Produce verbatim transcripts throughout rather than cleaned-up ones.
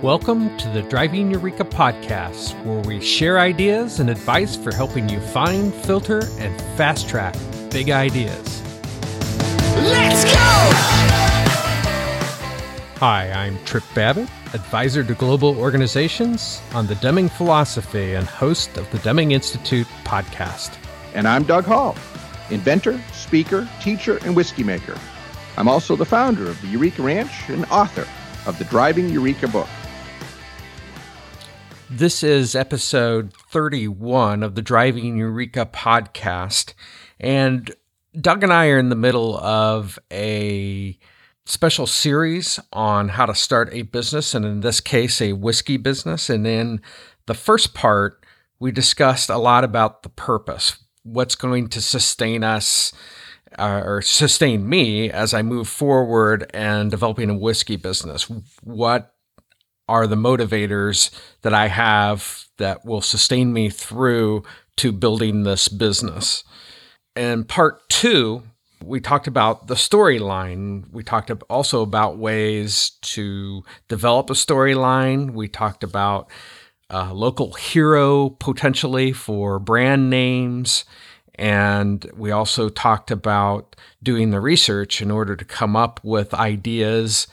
Welcome to the Driving Eureka podcast, where we share ideas and advice for helping you find, filter, and fast track big ideas. Let's go! Hi, I'm Trip Babbitt, advisor to global organizations on the Deming philosophy and host of the Deming Institute podcast. And I'm Doug Hall, inventor, speaker, teacher, and whiskey maker. I'm also the founder of the Eureka Ranch and author of the Driving Eureka book. This is episode thirty-one of the Driving Eureka podcast, and Doug and I are in the middle of a special series on how to start a business, and in this case, a whiskey business. And in the first part, we discussed a lot about the purpose, what's going to sustain us uh, or sustain me as I move forward and developing a whiskey business. What are the motivators that I have that will sustain me through to building this business. And part two, we talked about the storyline. We talked also about ways to develop a storyline. We talked about a local hero potentially for brand names. And we also talked about doing the research in order to come up with ideas.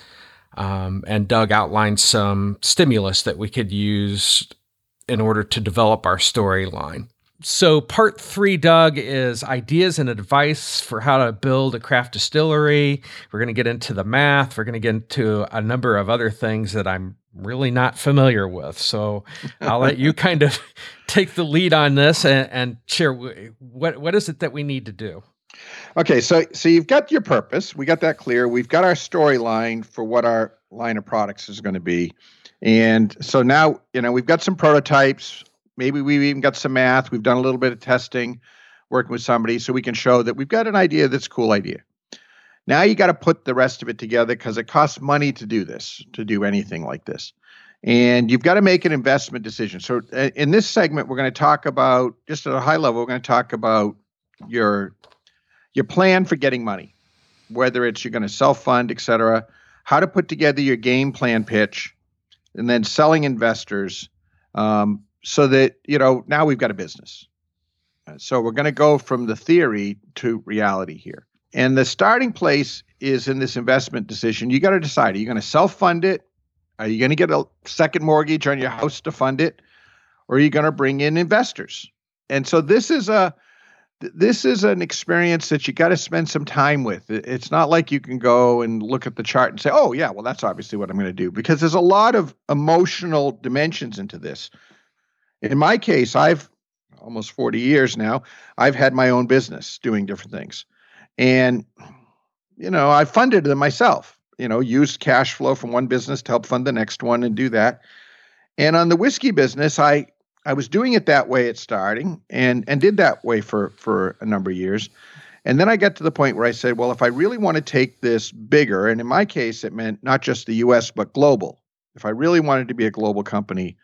Um, and Doug outlined some stimulus that we could use in order to develop our storyline. So part three, Doug, is ideas and advice for how to build a craft distillery. We're going to get into the math. We're going to get into a number of other things that I'm really not familiar with. So I'll let you kind of take the lead on this and, and share what what is it that we need to do. Okay, so so you've got your purpose. We got that clear. We've got our storyline for what our line of products is going to be. And so now, you know, we've got some prototypes. Maybe we've even got some math. We've done a little bit of testing, working with somebody, so we can show that we've got an idea that's a cool idea. Now you got to put the rest of it together because it costs money to do this, to do anything like this. And you've got to make an investment decision. So uh, in this segment, we're going to talk about, just at a high level, we're going to talk about your Your plan for getting money, whether it's you're going to self-fund, et cetera, how to put together your game plan pitch, and then selling investors um, so that, you know, now we've got a business. Uh, so we're going to go from the theory to reality here. And the starting place is in this investment decision. You got to decide, are you going to self-fund it? Are you going to get a second mortgage on your house to fund it? Or are you going to bring in investors? And so this is a This is an experience that you got to spend some time with. It's not like you can go and look at the chart and say, oh, yeah, well, that's obviously what I'm going to do, because there's a lot of emotional dimensions into this. In my case, I've almost forty years now, I've had my own business doing different things. And, you know, I funded them myself, you know, used cash flow from one business to help fund the next one and do that. And on the whiskey business, I I was doing it that way at starting and and did that way for, for a number of years. And then I got to the point where I said, well, if I really want to take this bigger, and in my case, it meant not just the U S, but global. If I really wanted to be a global company,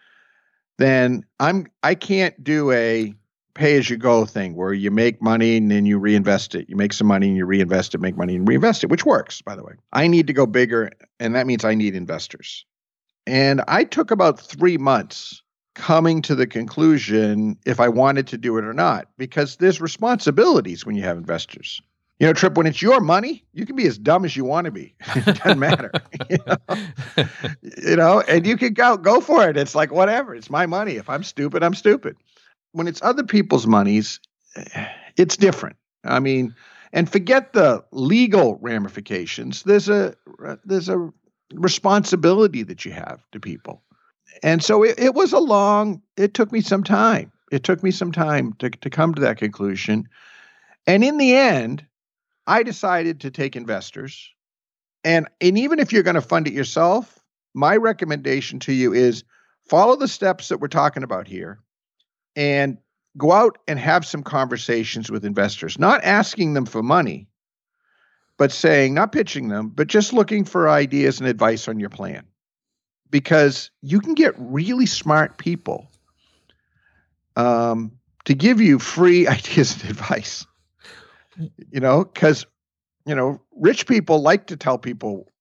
then I'm I can't do a pay-as-you-go thing where you make money and then you reinvest it. You make some money and you reinvest it, make money and reinvest it, which works, by the way. I need to go bigger, and that means I need investors. And I took about three months coming to the conclusion if I wanted to do it or not, because there's responsibilities when you have investors. You know, Trip, when it's your money, you can be as dumb as you want to be. It doesn't matter. You know? You know, and you can go go for it. It's like, whatever. It's my money. If I'm stupid, I'm stupid. When it's other people's monies, it's different. I mean, and forget the legal ramifications. There's a there's a responsibility that you have to people. And so it, it was a long, it took me some time. It took me some time to, to come to that conclusion. And in the end, I decided to take investors. And, and even if you're going to fund it yourself, my recommendation to you is follow the steps that we're talking about here and go out and have some conversations with investors, not asking them for money, but saying, not pitching them, but just looking for ideas and advice on your plan. Because you can get really smart people um, to give you free ideas and advice, you know, because, you know, rich people like to tell people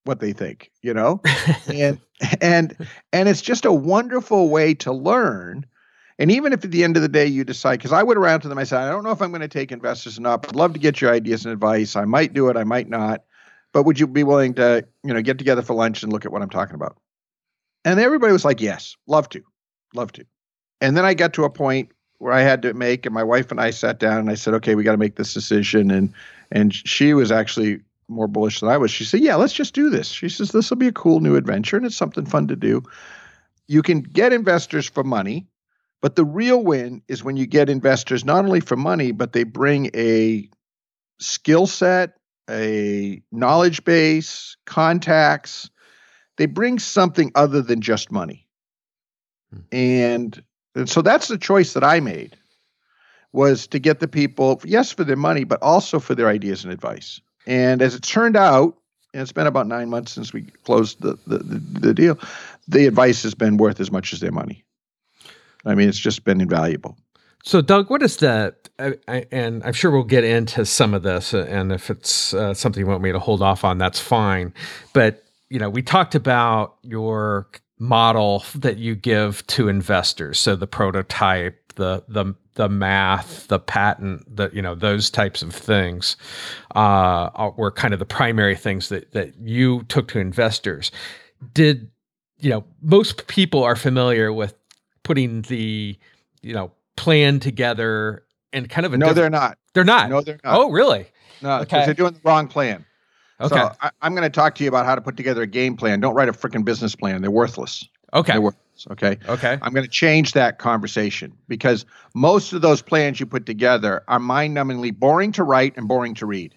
what they think, you know? and and and it's just a wonderful way to learn. And even if at the end of the day you decide, because I went around to them, I said, I don't know if I'm going to take investors or not, but I'd love to get your ideas and advice. I might do it, I might not. But would you be willing to, you know, get together for lunch and look at what I'm talking about? And everybody was like, yes, love to, love to. And then I got to a point where I had to make, and my wife and I sat down and I said, okay, we got to make this decision. And and she was actually more bullish than I was. She said, yeah, let's just do this. She says, this will be a cool new adventure and it's something fun to do. You can get investors for money, but the real win is when you get investors not only for money, but they bring a skill set, a knowledge base, contacts. They bring something other than just money. Hmm. And, and so that's the choice that I made, was to get the people, yes, for their money, but also for their ideas and advice. And as it turned out, and it's been about nine months since we closed the, the, the, the deal, the advice has been worth as much as their money. I mean, it's just been invaluable. So, Doug, what is the, I, I, and I'm sure we'll get into some of this, and if it's uh, something you want me to hold off on, that's fine. But, you know, we talked about your model that you give to investors. So the prototype, the the the math, the patent, the, you know, those types of things uh, were kind of the primary things that that you took to investors. Did, you know, most people are familiar with putting the, you know, plan together and kind of a no, they're not. They're not. No, they're not. Oh, really? No, because okay. they're doing the wrong plan. Okay. So I, I'm going to talk to you about how to put together a game plan. Don't write a freaking business plan. They're worthless. Okay. They're worthless. Okay. Okay. I'm going to change that conversation, because most of those plans you put together are mind-numbingly boring to write and boring to read.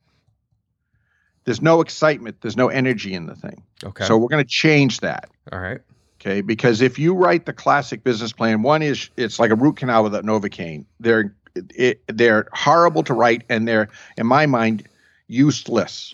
There's no excitement. There's no energy in the thing. Okay. So we're going to change that. All right. Okay. Because if you write the classic business plan, one is it's like a root canal without Novocaine. They're it, they're horrible to write, and they're, in my mind, useless.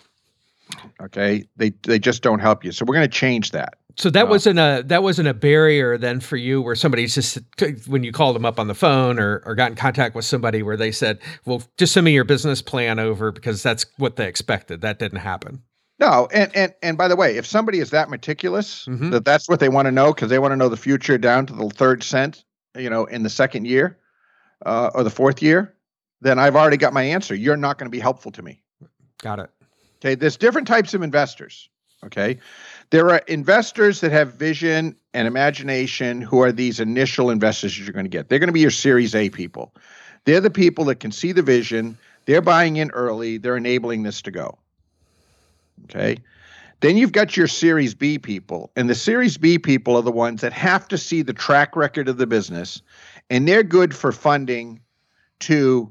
Okay. They they just don't help you. So we're going to change that. So that uh, wasn't a that wasn't a barrier then for you, where somebody's just, when you called them up on the phone or or got in contact with somebody where they said, well, just send me your business plan over, because that's what they expected. That didn't happen. No. And and and by the way, if somebody is that meticulous, mm-hmm. that that's what they want to know, because they want to know the future down to the third cent, you know, in the second year uh, or the fourth year, then I've already got my answer. You're not going to be helpful to me. Got it. Okay. There's different types of investors. Okay. There are investors that have vision and imagination, who are these initial investors that you're going to get. They're going to be your Series A people. They're the people that can see the vision. They're buying in early. They're enabling this to go. Okay. Then you've got your Series B people. And the Series B people are the ones that have to see the track record of the business, and they're good for funding to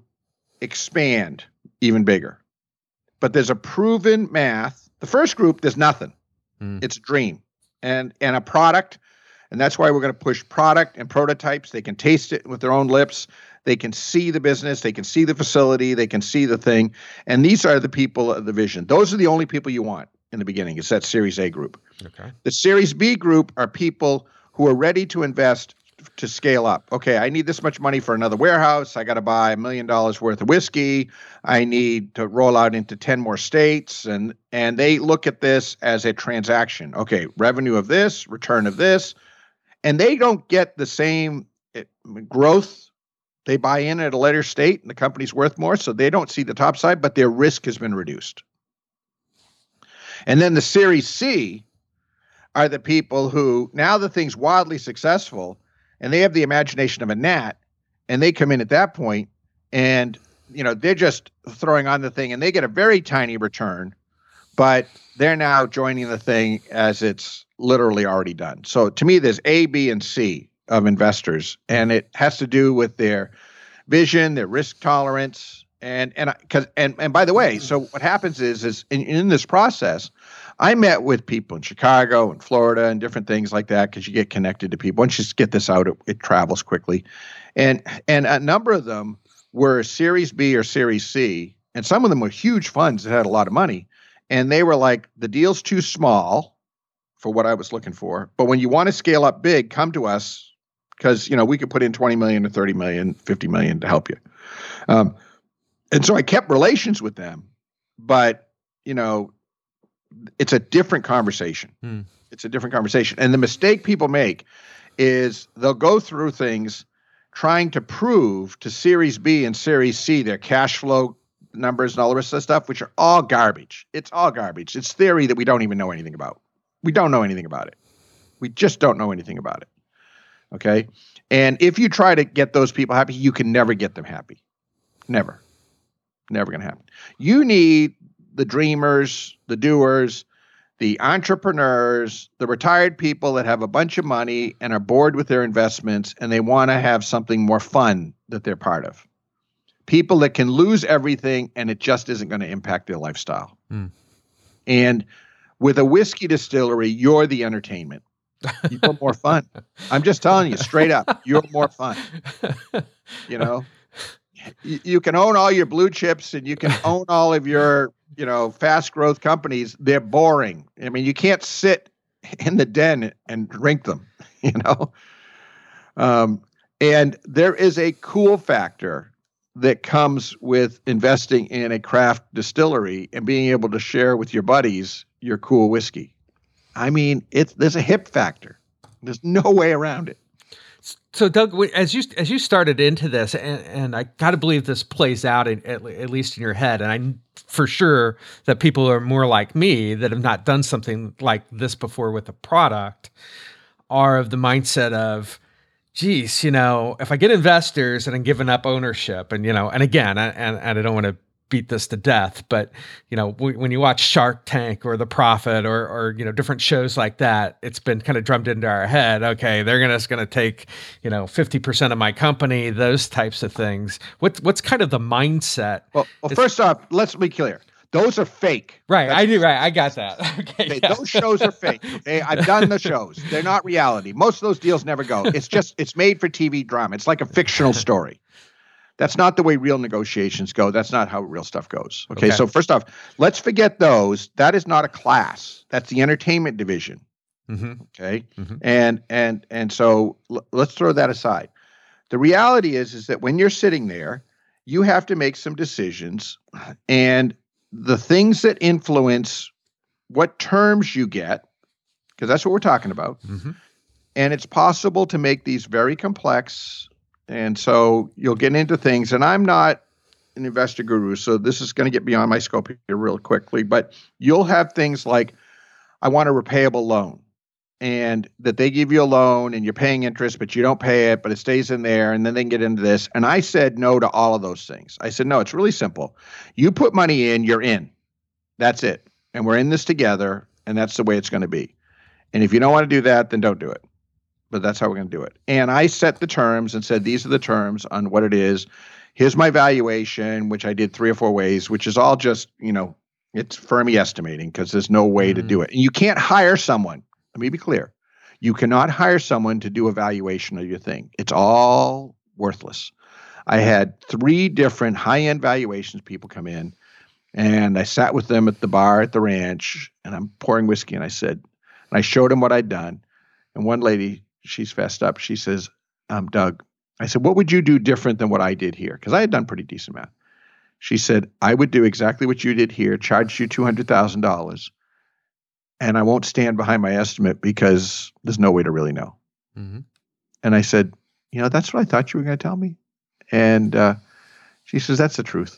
expand even bigger. But there's a proven math. The first group, there's nothing. Mm. It's a dream and and a product. And that's why we're going to push product and prototypes. They can taste it with their own lips. They can see the business. They can see the facility. They can see the thing. And these are the people of the vision. Those are the only people you want in the beginning. It's that Series A group. Okay. The Series B group are people who are ready to invest to scale up. Okay, I need this much money for another warehouse. I got to buy a million dollars worth of whiskey. I need to roll out into ten more states. And, and they look at this as a transaction. Okay, revenue of this, return of this. And they don't get the same it, growth. They buy in at a later state and the company's worth more, so they don't see the top side, but their risk has been reduced. And then the Series C are the people who, now the thing's wildly successful, and they have the imagination of a gnat, and they come in at that point, and you know they're just throwing on the thing, and they get a very tiny return, but they're now joining the thing as it's literally already done. So to me, there's A, B, and C of investors, and it has to do with their vision, their risk tolerance, and and because and and by the way, so what happens is is in, in this process, I met with people in Chicago and Florida and different things like that, because you get connected to people. Once you get this out, it, it travels quickly. And and a number of them were Series B or Series C, and some of them were huge funds that had a lot of money. And they were like, the deal's too small for what I was looking for. But when you want to scale up big, come to us, because you know we could put in twenty million or thirty million, fifty million to help you. Um, and so I kept relations with them. But, you know, it's a different conversation. Hmm. It's a different conversation. And the mistake people make is they'll go through things trying to prove to Series B and Series C their cash flow numbers and all the rest of the stuff, which are all garbage. It's all garbage. It's theory that we don't even know anything about. We don't know anything about it. We just don't know anything about it. Okay? And if you try to get those people happy, you can never get them happy. Never. Never going to happen. You need the dreamers, the doers, the entrepreneurs, the retired people that have a bunch of money and are bored with their investments and they want to have something more fun that they're part of. People that can lose everything and it just isn't going to impact their lifestyle. Mm. And with a whiskey distillery, you're the entertainment. You're more fun. I'm just telling you straight up, you're more fun. You know, you, you can own all your blue chips and you can own all of your, you know, fast growth companies. They're boring. I mean, you can't sit in the den and drink them, you know? Um, and there is a cool factor that comes with investing in a craft distillery and being able to share with your buddies your cool whiskey. I mean, it's there's a hip factor. There's no way around it. So, Doug, as you as you started into this, and, and I got to believe this plays out in, at, at least in your head, and I'm for sure that people are more like me that have not done something like this before with a product, are of the mindset of, geez, you know, if I get investors and I'm giving up ownership, and you know, and again, I, and, and I don't want to beat this to death, but you know, w- when you watch Shark Tank or The Profit or, or you know, different shows like that, it's been kind of drummed into our head. Okay, they're gonna, going to take, you know, fifty percent of my company, those types of things. What's what's kind of the mindset? Well, well first off, let's be clear. Those are fake. Right, That's I do. Right, I got that. Okay, okay yeah. Those shows are fake. Okay, I've done the shows. They're not reality. Most of those deals never go. It's just it's made for T V drama. It's like a fictional story. That's not the way real negotiations go. That's not how real stuff goes. Okay, okay. So first off, let's forget those. That is not a class. That's the entertainment division. Mm-hmm. Okay, mm-hmm. and and and so l- let's throw that aside. The reality is is that when you're sitting there, you have to make some decisions, and the things that influence what terms you get, because that's what we're talking about. Mm-hmm. And it's possible to make these very complex. And so you'll get into things, and I'm not an investor guru, so this is going to get beyond my scope here real quickly, but you'll have things like, I want a repayable loan, and that they give you a loan and you're paying interest, but you don't pay it, but it stays in there, and then they can get into this. And I said no to all of those things. I said, no, it's really simple. You put money in, you're in. That's it. And we're in this together, and that's the way it's going to be. And if you don't want to do that, then don't do it. But that's how we're going to do it. And I set the terms and said, these are the terms on what it is. Here's my valuation, which I did three or four ways, which is all just, you know, it's Fermi estimating because there's no way mm-hmm. to do it. And you can't hire someone. Let me be clear. You cannot hire someone to do a valuation of your thing. It's all worthless. I had three different high-end valuations people come in, and I sat with them at the bar at the ranch, and I'm pouring whiskey, and I said, and I showed them what I'd done. And one lady, she's fessed up. She says, um, Doug, I said, what would you do different than what I did here? Because I had done pretty decent math. She said, I would do exactly what you did here, charge you two hundred thousand dollars, and I won't stand behind my estimate because there's no way to really know. Mm-hmm. And I said, you know, that's what I thought you were going to tell me. And uh, she says, that's the truth.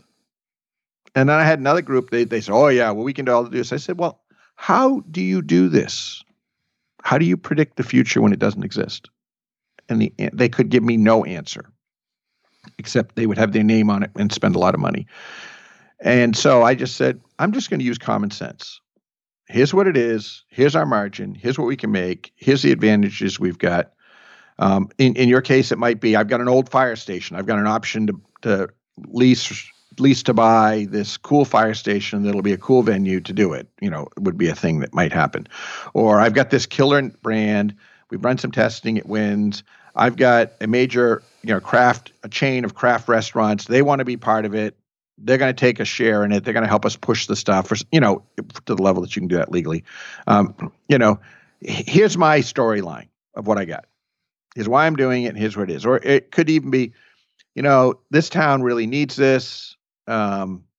And then I had another group, they, they said, oh, yeah, well, we can do all this. I said, well, how do you do this? How do you predict the future when it doesn't exist? And the, they could give me no answer, except they would have their name on it and spend a lot of money. And so I just said, I'm just going to use common sense. Here's what it is. Here's our margin. Here's what we can make. Here's the advantages we've got. Um, in, in your case, it might be, I've got an old fire station. I've got an option to, to lease lease to buy this cool fire station that'll be a cool venue to do it. You know, it would be a thing that might happen. Or I've got this killer brand. We've run some testing. It wins. I've got a major, you know, craft, a chain of craft restaurants. They want to be part of it. They're going to take a share in it. They're going to help us push the stuff, for, you know, to the level that you can do that legally. Um, you know, here's my storyline of what I got. Here's why I'm doing it, and here's what it is. Or it could even be, you know, this town really needs this. Um,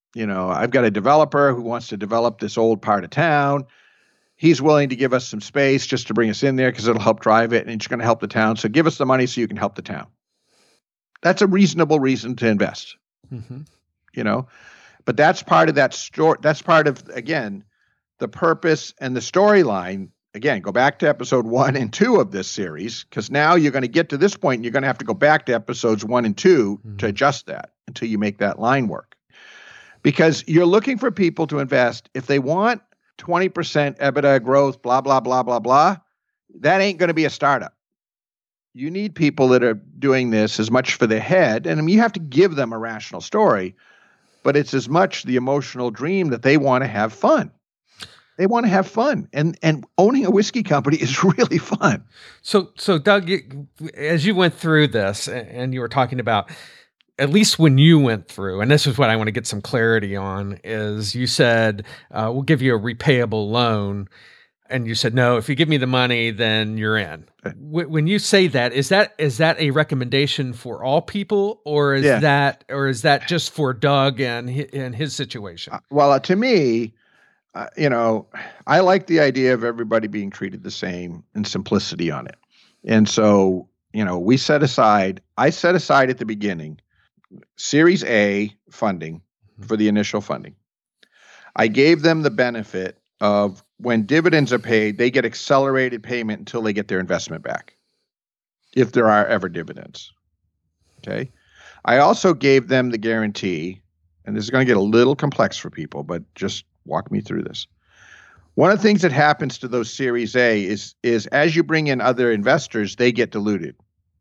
You know, I've got a developer who wants to develop this old part of town. He's willing to give us some space just to bring us in there because it'll help drive it and it's going to help the town. So give us the money so you can help the town. That's a reasonable reason to invest, Mm-hmm. you know, but that's part of that story. That's part of, again, the purpose and the storyline. Again, go back to episode one and two of this series, because now you're going to get to this point and you're going to have to go back to episodes one and two Mm-hmm. to adjust that until you make that line work. Because you're looking for people to invest. If they want twenty percent EBITDA growth, blah, blah, blah, blah, blah, that ain't going to be a startup. You need people that are doing this as much for their head. And I mean, you have to give them a rational story, but it's as much the emotional dream that they want to have fun. They want to have fun. And and owning a whiskey company is really fun. So, so Doug, you, as you went through this and you were talking about, at least when you went through, and this is what I want to get some clarity on, is you said, uh, we'll give you a repayable loan. And you said, no, if you give me the money, then you're in. W- when you say that, is that is that a recommendation for all people, or is Yeah. that or is that just for Doug and his, and his situation? Uh, well, uh, to me, uh, you know, I like the idea of everybody being treated the same and simplicity on it. And so, you know, we set aside, I set aside at the beginning, Series A funding for the initial funding. I gave them the benefit of when dividends are paid, they get accelerated payment until they get their investment back, if there are ever dividends. Okay. I also gave them the guarantee, and this is going to get a little complex for people, but just walk me through this. One of the things that happens to those Series A is, is as you bring in other investors, they get diluted.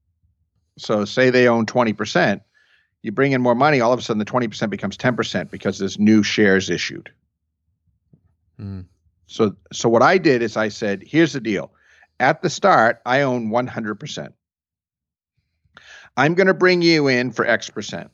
So say they own twenty percent, you bring in more money, all of a sudden the twenty percent becomes ten percent because there's new shares issued. Mm. So, so what I did is I said, here's the deal. At the start, I own one hundred percent. I'm going to bring you in for X percent.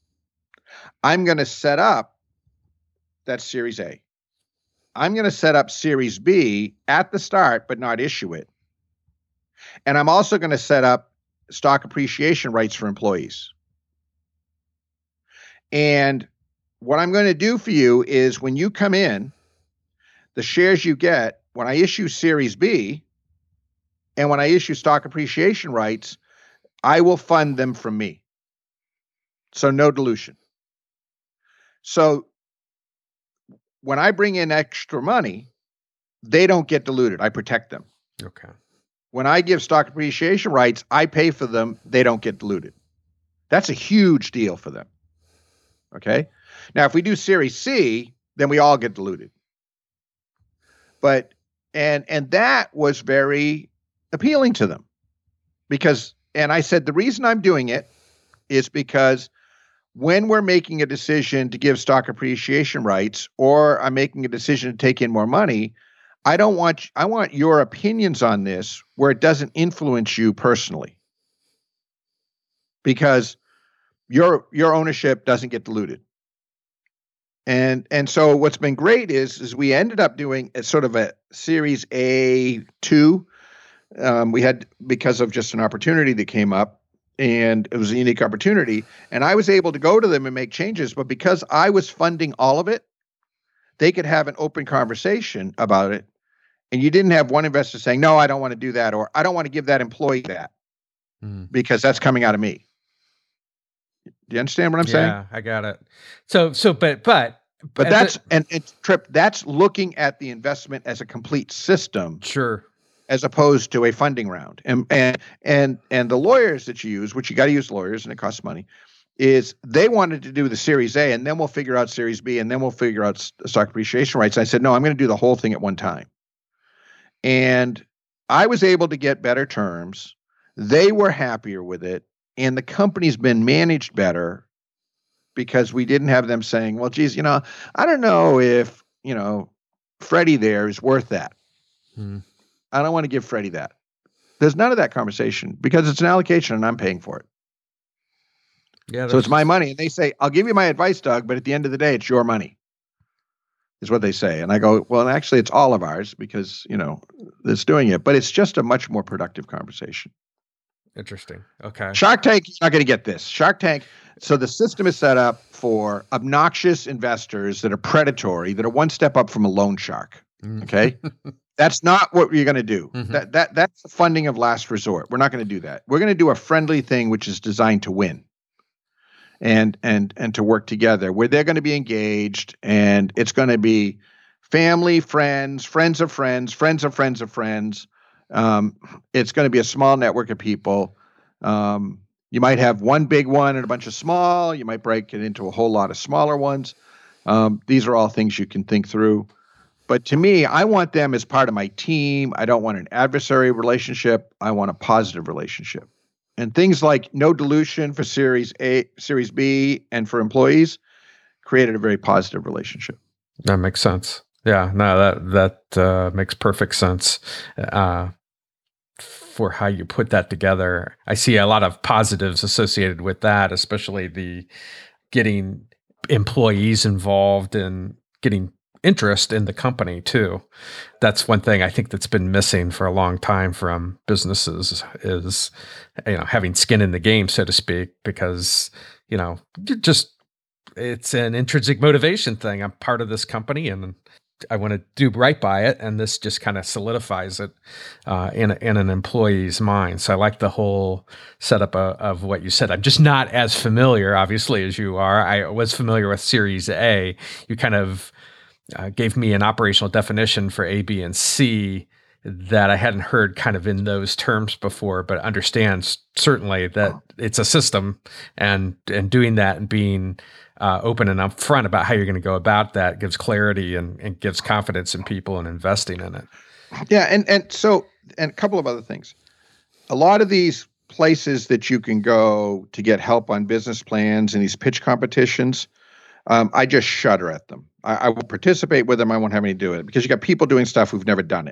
I'm going to set up that Series A. I'm going to set up Series B at the start, but not issue it. And I'm also going to set up stock appreciation rights for employees. And what I'm going to do for you is when you come in, the shares you get, when I issue Series B and when I issue stock appreciation rights, I will fund them from me. So no dilution. So when I bring in extra money, they don't get diluted. I protect them. Okay. When I give stock appreciation rights, I pay for them. They don't get diluted. That's a huge deal for them. Okay. Now, if we do Series C, then we all get diluted. But, and, and that was very appealing to them because, and I said, the reason I'm doing it is because when we're making a decision to give stock appreciation rights, or I'm making a decision to take in more money, I don't want, I want your opinions on this where it doesn't influence you personally, because your, your ownership doesn't get diluted. And, and so what's been great is, is we ended up doing a sort of a Series A two. Um, we had, because of just an opportunity that came up, and it was a unique opportunity, and I was able to go to them and make changes, but because I was funding all of it, they could have an open conversation about it. And you didn't have one investor saying, no, I don't want to do that, or I don't want to give that employee that Mm. because that's coming out of me. Do you understand what I'm Yeah, saying? Yeah, I got it. So, so, but, but, But as that's, a- and it's Trip, that's looking at the investment as a complete system sure. as opposed to a funding round. And, and, and, and the lawyers that you use, which you got to use lawyers and it costs money, is they wanted to do the Series A and then we'll figure out Series B and then we'll figure out stock appreciation rights. I said, no, I'm going to do the whole thing at one time. And I was able to get better terms. They were happier with it. And the company's been managed better because we didn't have them saying, well, geez, you know, I don't know if, you know, Freddie there is worth that. Hmm. I don't want to give Freddie that. There's none of that conversation because it's an allocation and I'm paying for it. Yeah. So it's that's- my money. And they say, I'll give you my advice, Doug, but at the end of the day, it's your money, is what they say. And I go, well, actually, it's all of ours because, you know, it's doing it. But it's just a much more productive conversation. Interesting. Okay. Shark Tank, you're not going to get this. Shark Tank. So the system is set up for obnoxious investors that are predatory, that are one step up from a loan shark. Okay. That's not what you're going to do. Mm-hmm. That that that's the funding of last resort. We're not going to do that. We're going to do a friendly thing, which is designed to win, and and and to work together, where they're going to be engaged, and it's going to be family, friends, friends of friends, friends of friends of friends. Um, it's going to be a small network of people. Um, you might have one big one and a bunch of small. You might break it into a whole lot of smaller ones. Um, these are all things you can think through. But to me, I want them as part of my team. I don't want an adversary relationship. I want a positive relationship. And things like no dilution for Series A, Series B, and for employees created a very positive relationship. That makes sense. Yeah, no, that that uh, makes perfect sense uh, for how you put that together. I see a lot of positives associated with that, especially the getting employees involved and getting interest in the company too. That's one thing I think that's been missing for a long time from businesses is, you know, having skin in the game, so to speak, because, you know, just it's an intrinsic motivation thing. I'm part of this company and I want to do right by it. And this just kind of solidifies it uh, in, a, in an employee's mind. So I like the whole setup of, of what you said. I'm just not as familiar, obviously, as you are. I was familiar with Series A. You kind of Uh, gave me an operational definition for A, B, and C that I hadn't heard kind of in those terms before, but understands certainly that it's a system, and and doing that and being uh, open and upfront about how you're going to go about that gives clarity and, and gives confidence in people and investing in it. Yeah, and and so and a couple of other things. A lot of these places that you can go to get help on business plans and these pitch competitions, um, I just shudder at them. I, I will participate with them. I won't have any to do with it because you got people doing stuff who've never done it.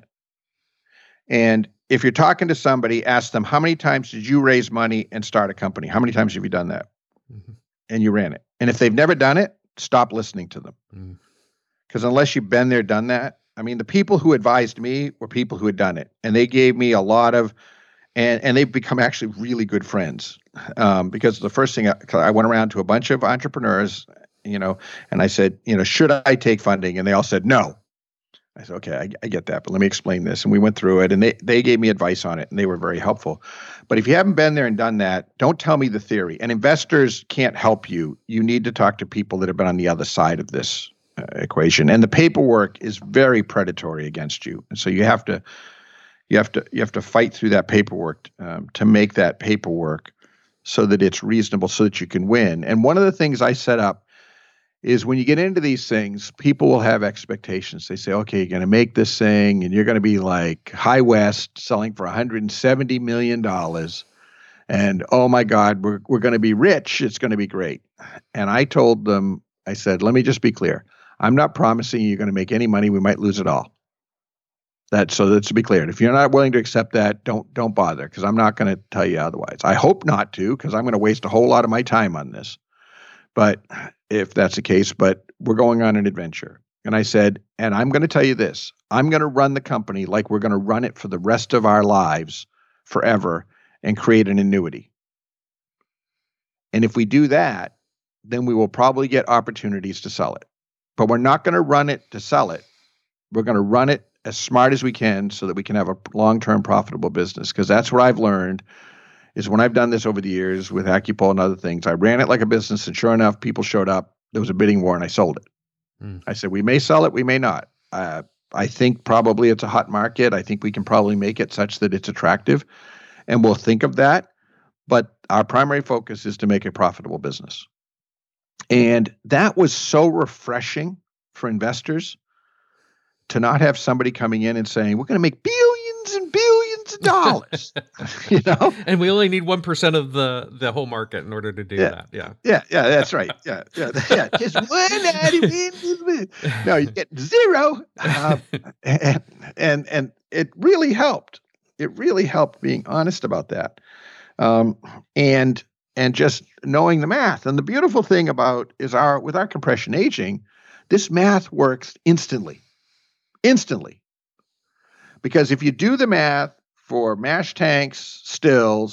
And if you're talking to somebody, ask them, how many times did you raise money and start a company? How many times have you done that? Mm-hmm. And you ran it. And if they've never done it, stop listening to them. Because mm. unless you've been there, done that, I mean, the people who advised me were people who had done it. And they gave me a lot of, and, and they've become actually really good friends. Um, because the first thing, I, I went around to a bunch of entrepreneurs, you know, and I said, you know, should I take funding? And they all said, no. I said, okay, I, I get that, but let me explain this. And we went through it and they, they gave me advice on it and they were very helpful. But if you haven't been there and done that, don't tell me the theory. And investors can't help you. You need to talk to people that have been on the other side of this uh, equation. And the paperwork is very predatory against you. And so you have to, you have to, you have to fight through that paperwork um, to make that paperwork so that it's reasonable so that you can win. And one of the things I set up is when you get into these things, people will have expectations. They say, okay, you're going to make this thing and you're going to be like High West selling for one hundred seventy million dollars. And oh my God, we're, we're going to be rich. It's going to be great. And I told them, I said, let me just be clear. I'm not promising you're going to make any money. We might lose it all. That, so that's to be clear. And if you're not willing to accept that, don't, don't bother, because I'm not going to tell you otherwise. I hope not to, because I'm going to waste a whole lot of my time on this. But if that's the case, but we're going on an adventure. And I said, and I'm going to tell you this, I'm going to run the company like we're going to run it for the rest of our lives forever and create an annuity. And if we do that, then we will probably get opportunities to sell it. But we're not going to run it to sell it. We're going to run it as smart as we can so that we can have a long-term profitable business. Because that's what I've learned is when I've done this over the years with AccuPoll and other things, I ran it like a business, and sure enough, people showed up. There was a bidding war, and I sold it. Mm. I said, we may sell it, we may not. Uh, I think probably it's a hot market. I think we can probably make it such that it's attractive, and we'll think of that. But our primary focus is to make a profitable business. And that was so refreshing for investors to not have somebody coming in and saying, we're going to make billions and billions of dollars, you know? And we only need one percent of the, the whole market in order to do yeah. that. Yeah. Yeah. Yeah. That's right. Yeah. Yeah. yeah. Just one out of it. No, you get zero. Um, and, and, and it really helped. It really helped being honest about that. Um, and, and just knowing the math. And the beautiful thing about is our, with our compression aging, this math works instantly. Instantly. Because if you do the math for mash tanks, stills,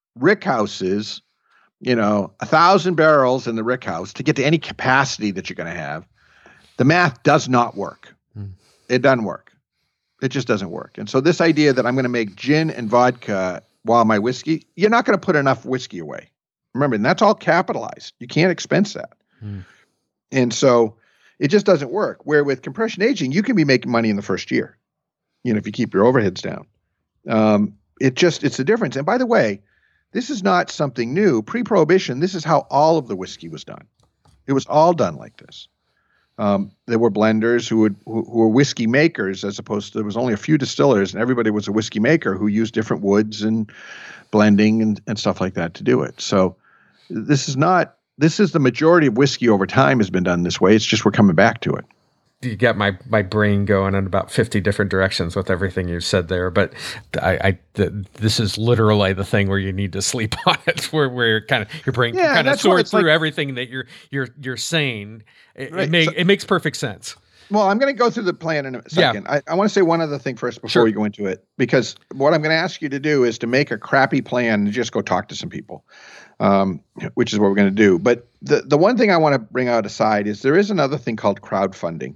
rick houses, you know, a thousand barrels in the rick house to get to any capacity that you're going to have, the math does not work. Hmm. It doesn't work. It just doesn't work. And so this idea that I'm going to make gin and vodka while my whiskey, you're not going to put enough whiskey away. Remember, and that's all capitalized. You can't expense that. Hmm. And so it just doesn't work. Where with compression aging, you can be making money in the first year, you know, if you keep your overheads down. Um, it just, it's the difference. And by the way, this is not something new. Pre-Prohibition, this is how all of the whiskey was done. It was all done like this. Um, there were blenders who would who, who were whiskey makers, as opposed to there was only a few distillers, and everybody was a whiskey maker who used different woods and blending and, and stuff like that to do it. So this is not this is the majority of whiskey over time has been done this way. It's just we're coming back to it. You got my, my brain going in about fifty different directions with everything you've said there, but I, I th- this is literally the thing where you need to sleep on it, where where you're kind of your brain yeah, kind of sorts through like, everything that you're you're you're saying. It, right. it, make, so, it makes perfect sense. Well, I'm going to go through the plan in a second. Yeah. I, I want to say one other thing first before sure. we go into it, because what I'm going to ask you to do is to make a crappy plan and just go talk to some people, um, which is what we're going to do. But the the one thing I want to bring out aside is there is another thing called crowdfunding.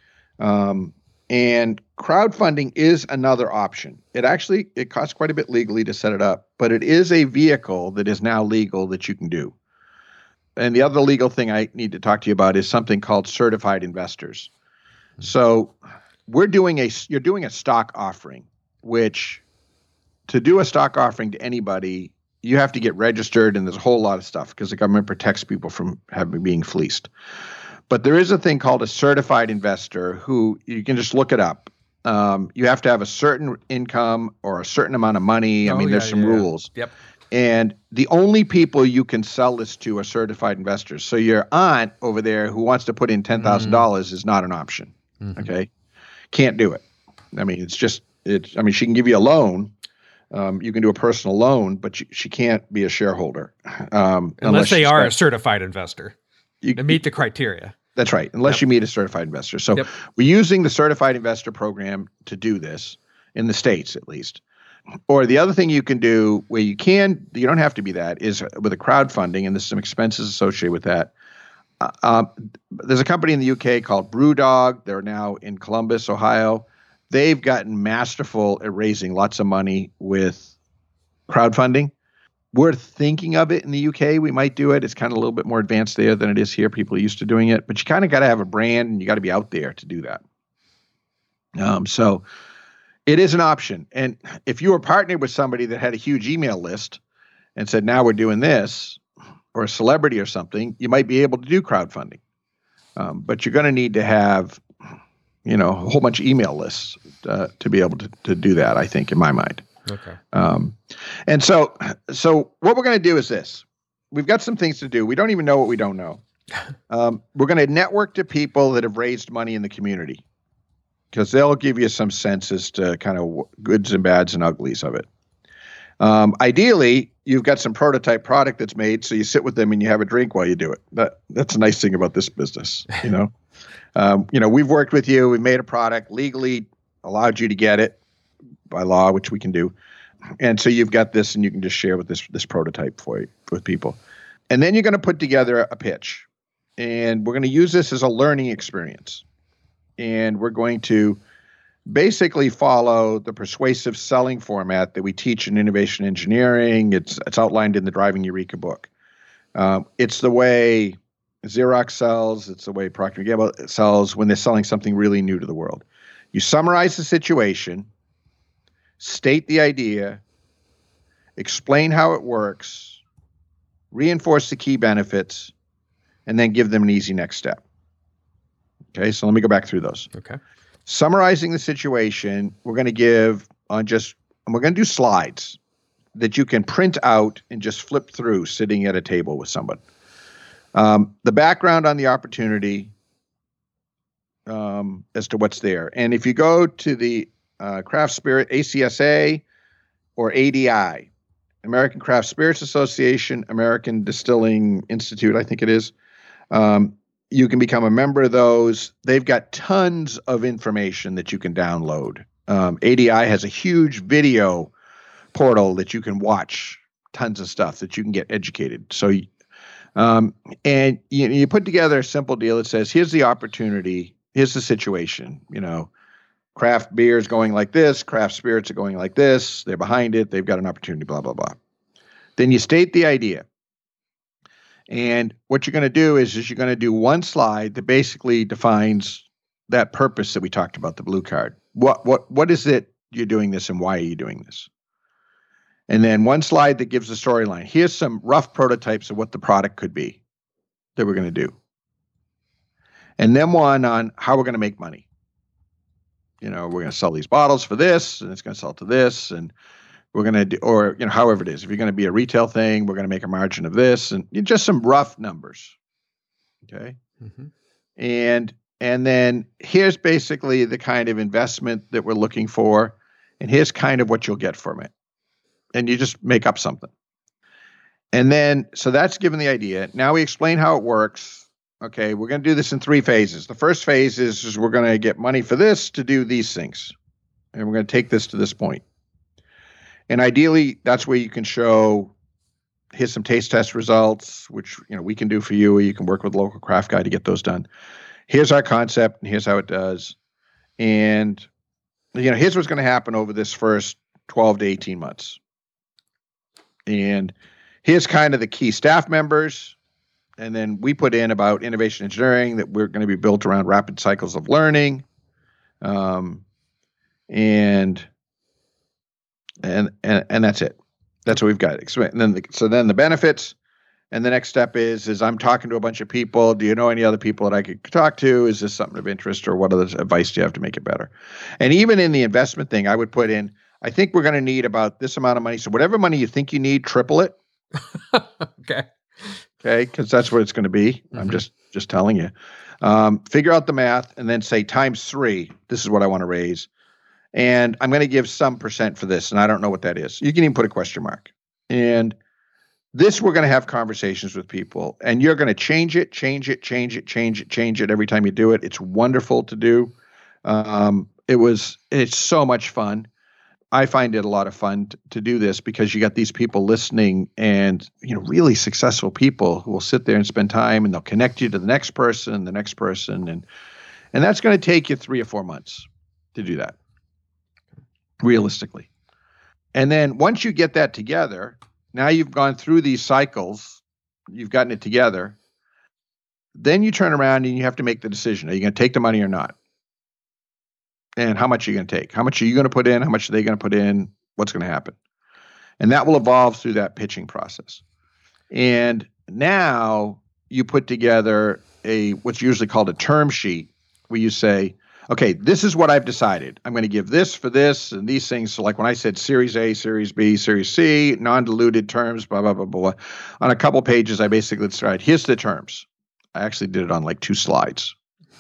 Um, and crowdfunding is another option. It actually, it costs quite a bit legally to set it up, but it is a vehicle that is now legal that you can do. And the other legal thing I need to talk to you about is something called certified investors. Mm-hmm. So we're doing a, you're doing a stock offering, which to do a stock offering to anybody, you have to get registered and there's a whole lot of stuff because the government protects people from having being fleeced. But there is a thing called a certified investor who you can just look it up. Um, you have to have a certain income or a certain amount of money. I oh, mean, yeah, there's some yeah, rules. Yep. And the only people you can sell this to are certified investors. So your aunt over there who wants to put in ten thousand dollars mm-hmm. is not an option. Mm-hmm. Okay. Can't do it. I mean, it's just, it's, I mean, she can give you a loan. Um, you can do a personal loan, but she, she can't be a shareholder. Um, unless, unless they are got, a certified investor. You to meet the criteria. That's right, unless yep. you meet a certified investor. So yep. we're using the certified investor program to do this, in the States at least. Or the other thing you can do where you can, you don't have to be that, is with a crowdfunding, and there's some expenses associated with that. Uh, um, there's a company in the U K called Brewdog. They're now in Columbus, Ohio. They've gotten masterful at raising lots of money with crowdfunding. We're thinking of it in the U K. We might do it. It's kind of a little bit more advanced there than it is here. People are used to doing it, but you kind of got to have a brand and you got to be out there to do that. Um, so it is an option. And if you were partnered with somebody that had a huge email list and said, now we're doing this, or a celebrity or something, you might be able to do crowdfunding. Um, but you're going to need to have, you know, a whole bunch of email lists uh, to be able to, to do that, I think, in my mind. Okay. Um, and so, so what we're going to do is this. We've got some things to do. We don't even know what we don't know. Um, we're going to network to people that have raised money in the community because they'll give you some sense as to kind of goods and bads and uglies of it. Um, ideally, you've got some prototype product that's made, so you sit with them and you have a drink while you do it. That that's a nice thing about this business, you know. um, you know, we've worked with you. We made a product, legally allowed you to get it by law, which we can do. And so you've got this and you can just share with this this prototype for you, with people. And then you're going to put together a pitch. And we're going to use this as a learning experience. And we're going to basically follow the persuasive selling format that we teach in innovation engineering. It's it's outlined in the Driving Eureka book. Um, it's the way Xerox sells. It's the way Procter and Gamble sells when they're selling something really new to the world. You summarize the situation, state the idea, explain how it works, reinforce the key benefits, and then give them an easy next step. Okay, so let me go back through those. Okay. Summarizing the situation, we're going to give on just, and we're going to do slides that you can print out and just flip through sitting at a table with someone. Um, the background on the opportunity um, as to what's there. And if you go to the uh, Craft Spirit, A C S A or A D I, American Craft Spirits Association, American Distilling Institute, I think it is, um, you can become a member of those. They've got tons of information that you can download. Um, A D I has a huge video portal that you can watch tons of stuff that you can get educated. So, um, and you, you put together a simple deal that says, here's the opportunity, here's the situation, you know, craft beer is going like this, craft spirits are going like this, they're behind it, they've got an opportunity, blah, blah, blah. Then you state the idea. And what you're going to do is, is you're going to do one slide that basically defines that purpose that we talked about, the blue card. What, what, what is it you're doing this and why are you doing this? And then one slide that gives the storyline. Here's some rough prototypes of what the product could be that we're going to do. And then one on how we're going to make money. You know, we're going to sell these bottles for this, and it's going to sell to this, and we're going to do, or, you know, however it is. If you're going to be a retail thing, we're going to make a margin of this, and just some rough numbers. Okay. Mm-hmm. And, and then here's basically the kind of investment that we're looking for, and here's kind of what you'll get from it. And you just make up something. And then, so that's given the idea. Now we explain how it works. Okay, we're going to do this in three phases. The first phase is, is we're going to get money for this to do these things. And we're going to take this to this point. And ideally, that's where you can show, here's some taste test results, which, you know, we can do for you, or you can work with a local craft guy to get those done. Here's our concept, and here's how it does. And, you know, here's what's going to happen over this first twelve to eighteen months. And here's kind of the key staff members. And then we put in about innovation engineering, that we're going to be built around rapid cycles of learning. Um, and, and, and, and that's it. That's what we've got. And then the, so then the benefits, and the next step is, is I'm talking to a bunch of people. Do you know any other people that I could talk to? Is this something of interest, or what other advice do you have to make it better? And even in the investment thing, I would put in, I think we're going to need about this amount of money. So whatever money you think you need, triple it. Okay. Okay. Because that's what it's going to be. Mm-hmm. I'm just, just telling you. Um, figure out the math, and then say times three. This is what I want to raise. And I'm going to give some percent for this. And I don't know what that is. You can even put a question mark. And this, we're going to have conversations with people, and you're going to change it, change it, change it, change it, change it every time you do it. It's wonderful to do. Um, it was, it's so much fun. I find it a lot of fun t- to do this, because you got these people listening, and, you know, really successful people who will sit there and spend time, and they'll connect you to the next person, the next person. And, and that's going to take you three or four months to do that, realistically. And then once you get that together, now you've gone through these cycles, you've gotten it together, then you turn around and you have to make the decision. Are you going to take the money or not? And how much are you going to take? How much are you going to put in? How much are they going to put in? What's going to happen? And that will evolve through that pitching process. And now you put together a, what's usually called a term sheet, where you say, okay, this is what I've decided. I'm going to give this for this and these things. So like when I said Series A, Series B, Series C, non-diluted terms, blah, blah, blah, blah. On a couple pages, I basically decided, here's the terms. I actually did it on like two slides.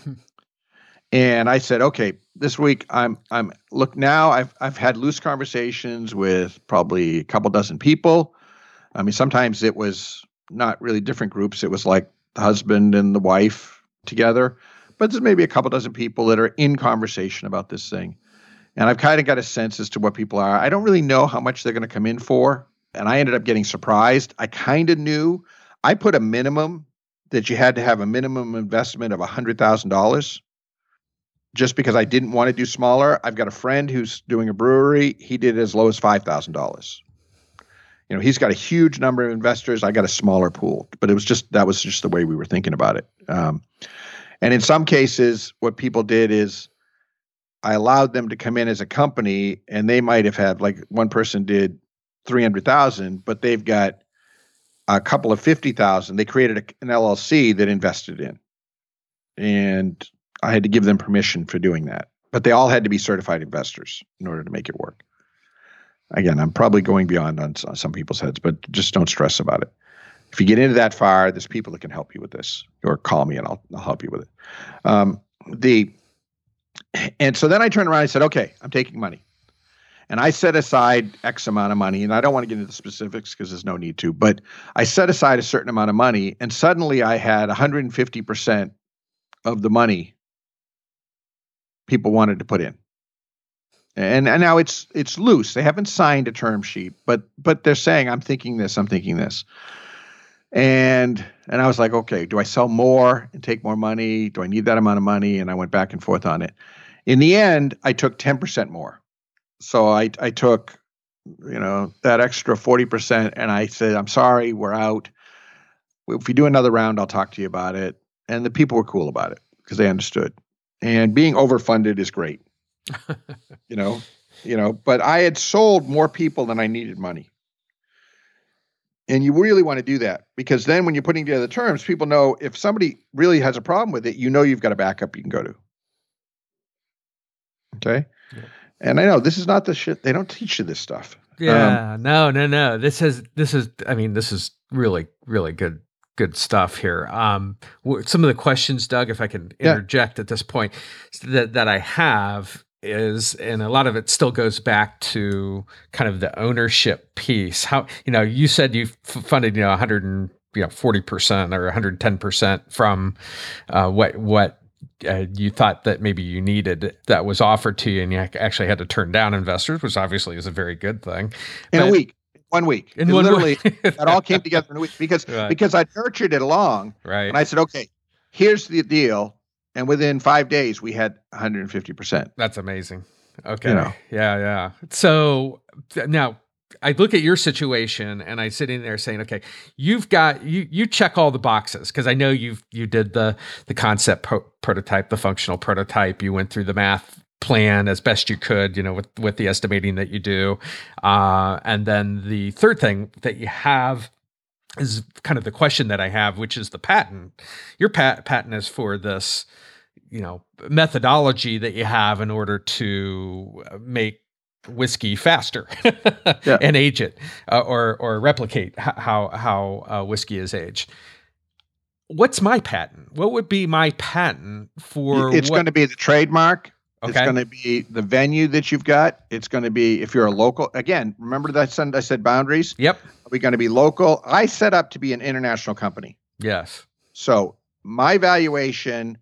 And I said, okay, this week I'm I'm look now I've I've had loose conversations with probably a couple dozen people. I mean, sometimes it was not really different groups. It was like the husband and the wife together. But there's maybe a couple dozen people that are in conversation about this thing. And I've kind of got a sense as to what people are. I don't really know how much they're going to come in for. And I ended up getting surprised. I kind of knew. I put a minimum that you had to have a minimum investment of one hundred thousand dollars. Just because I didn't want to do smaller. I've got a friend who's doing a brewery. He did it as low as five thousand dollars. You know, he's got a huge number of investors. I got a smaller pool, but it was just, that was just the way we were thinking about it. Um, and in some cases, what people did is I allowed them to come in as a company, and they might have had, like, one person did three hundred thousand, but they've got a couple of fifty thousand. They created a, an L L C that invested in, and I had to give them permission for doing that, but they all had to be certified investors in order to make it work. Again, I'm probably going beyond on, on some people's heads, but just don't stress about it. If you get into that far, there's people that can help you with this, or call me and I'll, I'll help you with it. Um, the, and so then I turned around and I said, okay, I'm taking money. And I set aside X amount of money, and I don't want to get into the specifics because there's no need to, but I set aside a certain amount of money, and suddenly I had one hundred fifty percent of the money people wanted to put in. And and now it's it's loose. They haven't signed a term sheet, but but they're saying, I'm thinking this, I'm thinking this. And and I was like, okay, do I sell more and take more money? Do I need that amount of money? And I went back and forth on it. In the end, I took ten percent more. So I I took, you know, that extra forty percent, and I said, I'm sorry, we're out. If we do another round, I'll talk to you about it. And the people were cool about it because they understood. And being overfunded is great. you know, you know, but I had sold more people than I needed money. And you really want to do that because then when you're putting together the terms, people know if somebody really has a problem with it, you know you've got a backup you can go to. Okay? Yeah. And I know this is not the shit. They don't teach you this stuff. Yeah, um, no, no, no. This is, this is, I mean, this is really, really good, good stuff here. Um, some of the questions, Doug, if I can interject yeah. at this point, that, that I have is, and a lot of it still goes back to kind of the ownership piece. How, you know, you said you funded, you know, one hundred and, you know, forty percent or one hundred ten percent from uh, what, what, Uh, you thought that maybe you needed that was offered to you, and you actually had to turn down investors, which obviously is a very good thing. In but, a week, one week, in it one literally, week. that all came together in a week because right. because I nurtured it along, right? And I said, okay, here's the deal, and within five days we had one hundred fifty percent. That's amazing. Okay, you know. yeah, yeah. So now, I look at your situation and I sitting there saying, okay, you've got, you, you check all the boxes. Cause I know you've, you did the, the concept pro- prototype, the functional prototype. You went through the math plan as best you could, you know, with, with the estimating that you do. Uh, and then the third thing that you have is kind of the question that I have, which is the patent. Your pat- patent is for this, you know, methodology that you have in order to make whiskey faster yeah. and age it uh, or or replicate h- how how uh, whiskey is aged. What's my patent? What would be my patent for? It's what? going to be the trademark. Okay. It's going to be the venue that you've got. It's going to be if you're a local. Again, remember that I said, I said boundaries. Yep. Are we going to be local? I set up to be an international company. Yes. So my valuation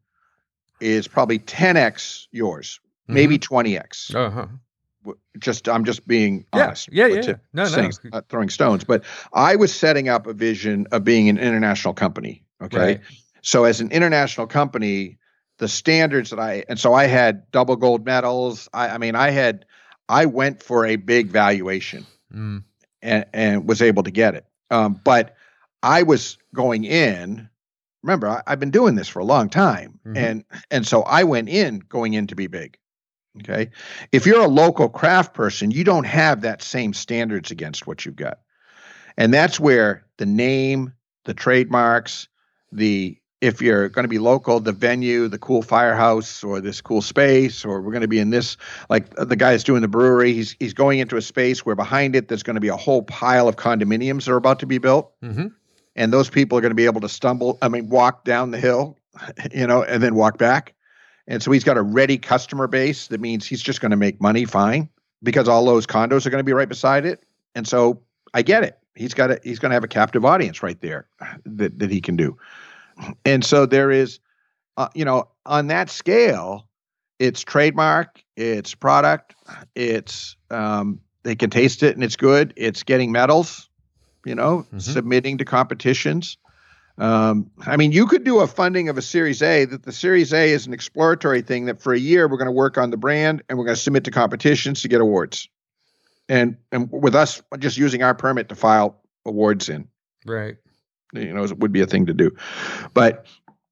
is probably ten x yours, mm-hmm. maybe twenty x. Uh-huh. Just, I'm just being honest. Yeah, yeah, yeah. No, saying, no. Not throwing stones. But I was setting up a vision of being an international company. Okay. Right. So as an international company, the standards that I, and so I had double gold medals. I, I mean, I had, I went for a big valuation mm. and, and was able to get it. Um, but I was going in, remember, I, I've been doing this for a long time. Mm-hmm. And, and so I went in going in to be big. Okay. If you're a local craft person, you don't have that same standards against what you've got. And that's where the name, the trademarks, the, if you're going to be local, the venue, the cool firehouse or this cool space, or we're going to be in this, like the guy that's doing the brewery, he's, he's going into a space where behind it, there's going to be a whole pile of condominiums that are about to be built. Mm-hmm. And those people are going to be able to stumble, I mean, walk down the hill, you know, and then walk back. And so he's got a ready customer base. That means he's just going to make money fine because all those condos are going to be right beside it. And so I get it. He's got a, he's going to have a captive audience right there that, that he can do. And so there is, uh, you know, on that scale, it's trademark, it's product, it's, um, they can taste it and it's good. It's getting medals, you know, mm-hmm. submitting to competitions. Um, I mean, you could do a funding of a Series A that the Series A is an exploratory thing that for a year we're going to work on the brand and we're going to submit to competitions to get awards. And and with us just using our permit to file awards in. Right. You know, it would be a thing to do. But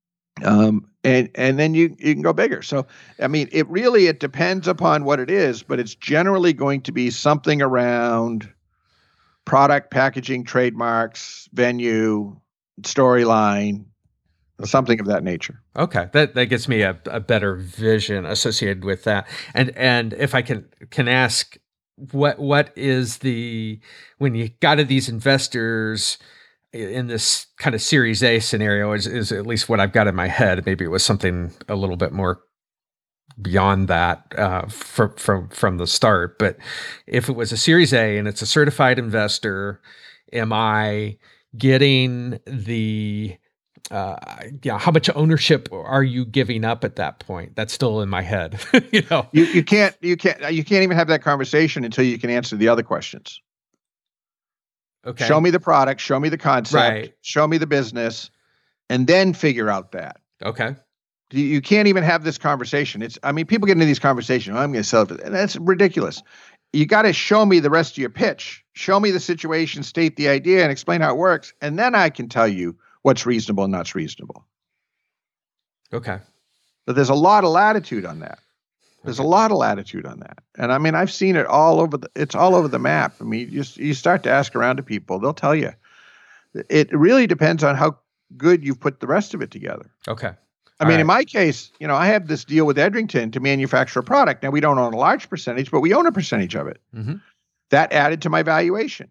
um and and then you you can go bigger. So I mean, it really it depends upon what it is, but it's generally going to be something around product, packaging, trademarks, venue, storyline, something of that nature. Okay, that that gives me a, a better vision associated with that. And and if I can can ask, what what is the, when you got to these investors in this kind of Series A scenario, is is at least what I've got in my head. Maybe it was something a little bit more beyond that uh, from from from the start. But if it was a Series A and it's a certified investor, am I getting the uh, yeah, how much ownership are you giving up at that point? That's still in my head. you know, You you can't you can't you can't even have that conversation until you can answer the other questions. Okay. Show me the product, show me the concept, Right. show me the business, and then figure out that. Okay. You, you can't even have this conversation. It's I mean, people get into these conversations. Oh, I'm going to sell it, and that's ridiculous. You got to show me the rest of your pitch. Show me the situation, state the idea, and explain how it works, and then I can tell you what's reasonable and not reasonable. Okay. But there's a lot of latitude on that. There's Okay. a lot of latitude on that. And I mean, I've seen it all over the, it's all over the map. I mean, you, you start to ask around to people, they'll tell you. It really depends on how good you've put the rest of it together. Okay. I All mean, right. in my case, you know, I have this deal with Edrington to manufacture a product. Now, we don't own a large percentage, but we own a percentage of it. Mm-hmm. That added to my valuation.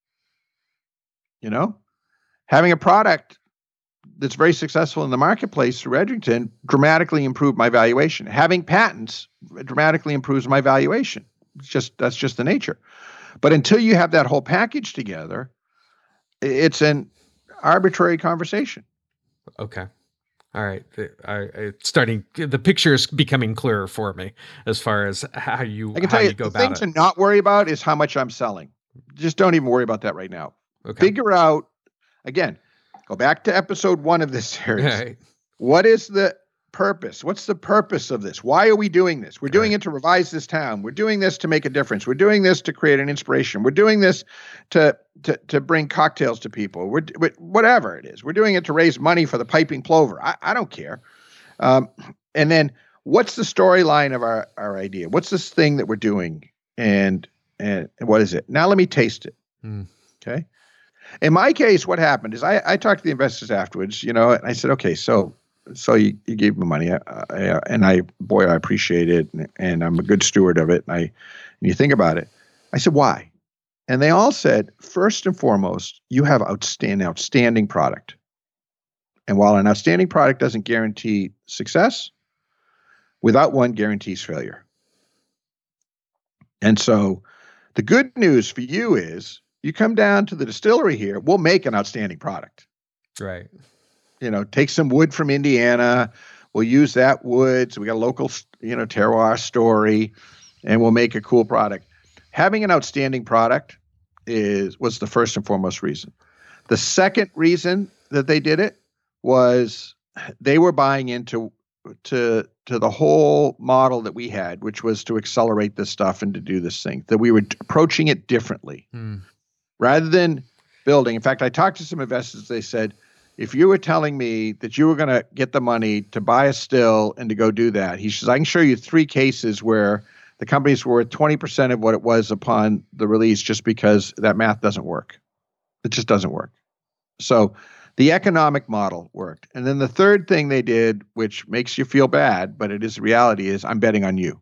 You know, having a product that's very successful in the marketplace through Edrington dramatically improved my valuation. Having patents dramatically improves my valuation. It's just that's just the nature. But until you have that whole package together, it's an arbitrary conversation. Okay. All right. The- I, it's starting. The picture is becoming clearer for me as far as how you I can how tell you, you go the thing about to it. not worry about is how much I'm selling. Just don't even worry about that right now. Okay. Figure out, again, go back to episode one of this series. All right. What is the purpose? What's the purpose of this? Why are we doing this? We're doing Right. it to revise this town. We're doing this to make a difference. We're doing this to create an inspiration. We're doing this to to to bring cocktails to people. We're, we're whatever it is. We're doing it to raise money for the Piping Plover. I, I don't care. Um, and then what's the storyline of our our idea? What's this thing that we're doing? And and what is it? Now let me taste it. Hmm. Okay. In my case, what happened is I, I talked to the investors afterwards, you know, and I said, okay, so so you, you gave me money, uh, uh, and I, boy, I appreciate it, and, and I'm a good steward of it. And I, and you think about it, I said, why? And they all said, first and foremost, you have outstanding, outstanding product. And while an outstanding product doesn't guarantee success, without one guarantees failure. And so the good news for you is you come down to the distillery here, we'll make an outstanding product. Right. You know, take some wood from Indiana. We'll use that wood. So we got a local, you know, terroir story, and we'll make a cool product. Having an outstanding product is was the first and foremost reason. The second reason that they did it was they were buying into to to the whole model that we had, which was to accelerate this stuff and to do this thing, that we were approaching it differently. Hmm. Rather than building. In fact, I talked to some investors. They said, if you were telling me that you were going to get the money to buy a still and to go do that, he says, I can show you three cases where the company's worth twenty percent of what it was upon the release just because that math doesn't work. It just doesn't work. So the economic model worked. And then the third thing they did, which makes you feel bad, but it is the reality, is I'm betting on you.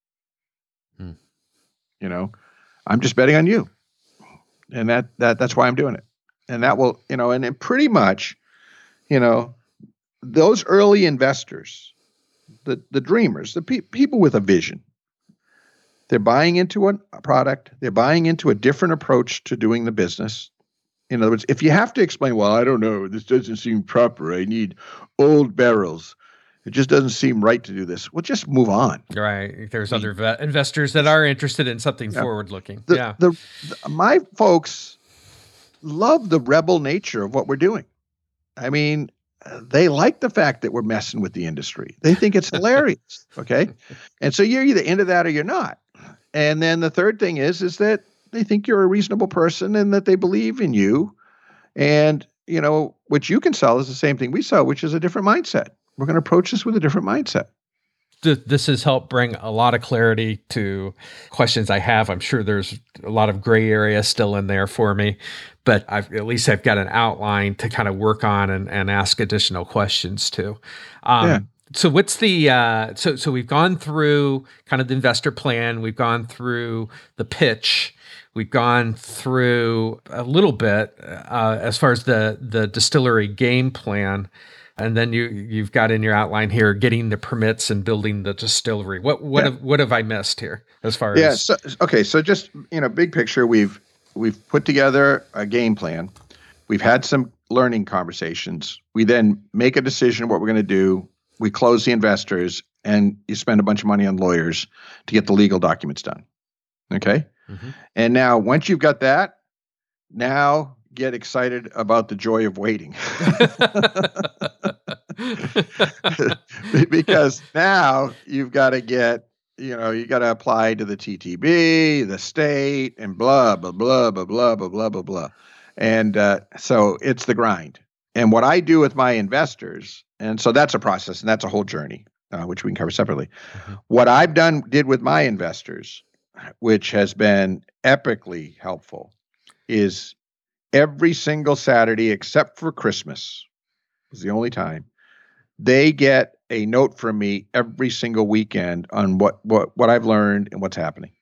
Hmm. You know, I'm just betting on you. And that that that's why I'm doing it. And that will, you know, and it pretty much, you know, those early investors, the the dreamers, the pe- people with a vision, they're buying into a, a product. They're buying into a different approach to doing the business. In other words, if you have to explain, well, I don't know, this doesn't seem proper. I need old barrels. It just doesn't seem right to do this. Well, just move on. Right. There's other ve- investors that are interested in something Yeah. forward looking. The, Yeah. the, the my folks love the rebel nature of what we're doing. I mean, uh, they like the fact that we're messing with the industry. They think it's hilarious. Okay. And so you're either into that or you're not. And then the third thing is, is that they think you're a reasonable person and that they believe in you. And, you know, what you can sell is the same thing we sell, which is a different mindset. We're going to approach this with a different mindset. Th- This has helped bring a lot of clarity to questions I have. I'm sure there's a lot of gray area still in there for me, but I've, at least I've got an outline to kind of work on and, and ask additional questions to. Um, Yeah. So what's the, uh, so, so we've gone through kind of the investor plan. We've gone through the pitch. We've gone through a little bit uh, as far as the, the distillery game plan. And then you, you've got in your outline here, getting the permits and building the distillery. What, what, Yeah. have, what have I missed here as far Yeah. as? So, okay. So just, you know, big picture, we've, we've put together a game plan. We've had some learning conversations. We then make a decision what we're going to do. We close the investors, and you spend a bunch of money on lawyers to get the legal documents done. Okay? Mm-hmm. And now, once you've got that, now get excited about the joy of waiting. Because now you've got to get, you know, you got to apply to the T T B, the state, and blah, blah, blah, blah, blah, blah, blah, blah, blah. And uh, so it's the grind. And what I do with my investors, and so that's a process, and that's a whole journey, uh, which we can cover separately. Mm-hmm. What I've done, did with my investors, which has been epically helpful, is every single Saturday, except for Christmas, was the only time, they get a note from me every single weekend on what, what, what I've learned and what's happening.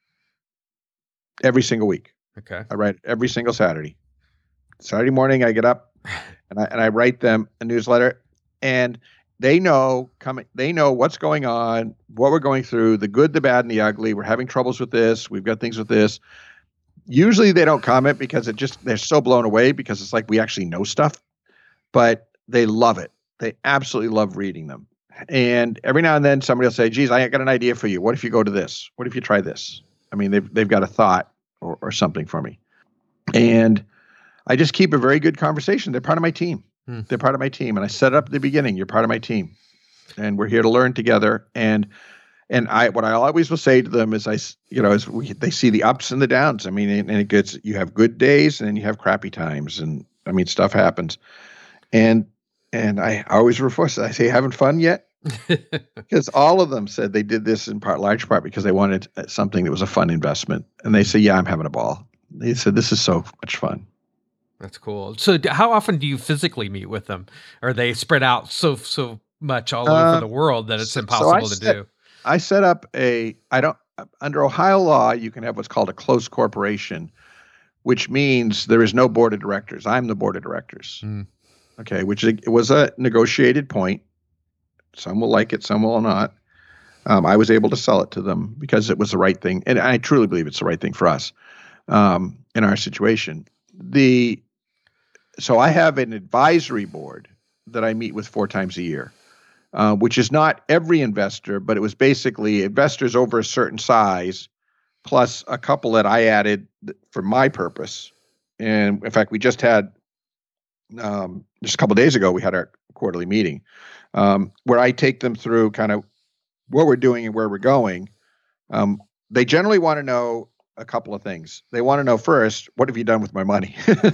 Every single week. Okay. I write every single Saturday. Saturday morning, I get up and I and I write them a newsletter, and they know coming. They know what's going on, what we're going through, the good, the bad, and the ugly. We're having troubles with this. We've got things with this. Usually, they don't comment because it just they're so blown away because it's like we actually know stuff, but they love it. They absolutely love reading them. And every now and then, somebody will say, "Geez, I got an idea for you. What if you go to this? What if you try this?" I mean, they've they've got a thought or or something for me, and I just keep a very good conversation. They're part of my team. Hmm. They're part of my team. And I set it up at the beginning. You're part of my team. And we're here to learn together. And and I what I always will say to them is, I, you know, is we, they see the ups and the downs. I mean, and it gets, you have good days and then you have crappy times. And I mean, stuff happens. And and I always reinforce it. I say, having fun yet? Because all of them said they did this in part, large part, because they wanted something that was a fun investment. And they say, yeah, I'm having a ball. They said, this is so much fun. That's cool. So how often do you physically meet with them? Are they spread out so so much all over uh, the world that it's impossible so to set, do? I set up a, I don't, under Ohio law, you can have what's called a close corporation, which means there is no board of directors. I'm the board of directors. Mm. Okay, which it was a negotiated point. Some will like it, some will not. Um, I was able to sell it to them because it was the right thing. And I truly believe it's the right thing for us um, in our situation. The So I have an advisory board that I meet with four times a year, uh, which is not every investor, but it was basically investors over a certain size, plus a couple that I added for my purpose. And in fact, we just had, um, just a couple of days ago, we had our quarterly meeting um, where I take them through kind of what we're doing and where we're going. Um, they generally want to know a couple of things. They want to know first, what have you done with my money?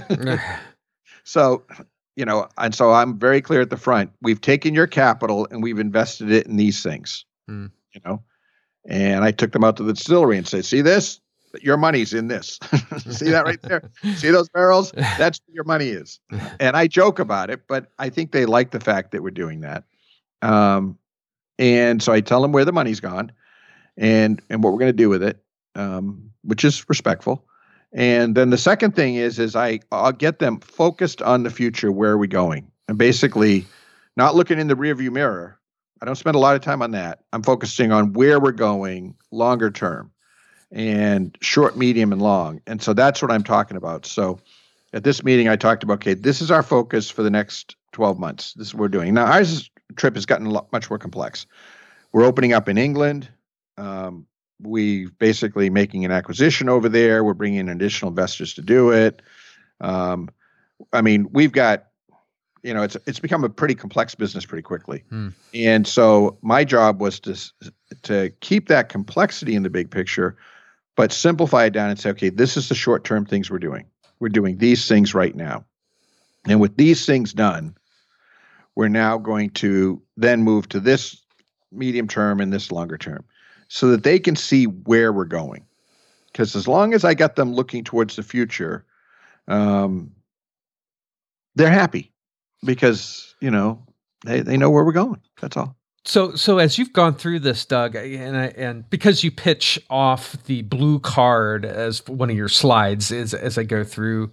So, you know, and so I'm very clear at the front. We've taken your capital and we've invested it in these things, mm. you know, and I took them out to the distillery and said, see this? Your money's in this. See that right there? See those barrels? That's where your money is. And I joke about it, but I think they like the fact that we're doing that. Um, and so I tell them where the money's gone and, and what we're going to do with it, um, which is respectful. And then the second thing is, is I, I'll get them focused on the future. Where are we going? And basically not looking in the rearview mirror. I don't spend a lot of time on that. I'm focusing on where we're going longer term and short, medium, and long. And so that's what I'm talking about. So at this meeting, I talked about, okay, this is our focus for the next twelve months. This is what we're doing. Now, our trip has gotten a lot, much more complex. We're opening up in England. Um, We basically making an acquisition over there. We're bringing in additional investors to do it. Um, I mean, we've got, you know, it's it's become a pretty complex business pretty quickly. Hmm. And so my job was to to keep that complexity in the big picture, but simplify it down and say, okay, this is the short-term things we're doing. We're doing these things right now. And with these things done, we're now going to then move to this medium term and this longer term, so that they can see where we're going. Because as long as I got them looking towards the future, um, they're happy because, you know, they, they know where we're going. That's all. So, so as you've gone through this, Doug, and I, and because you pitch off the blue card as one of your slides, is as I go through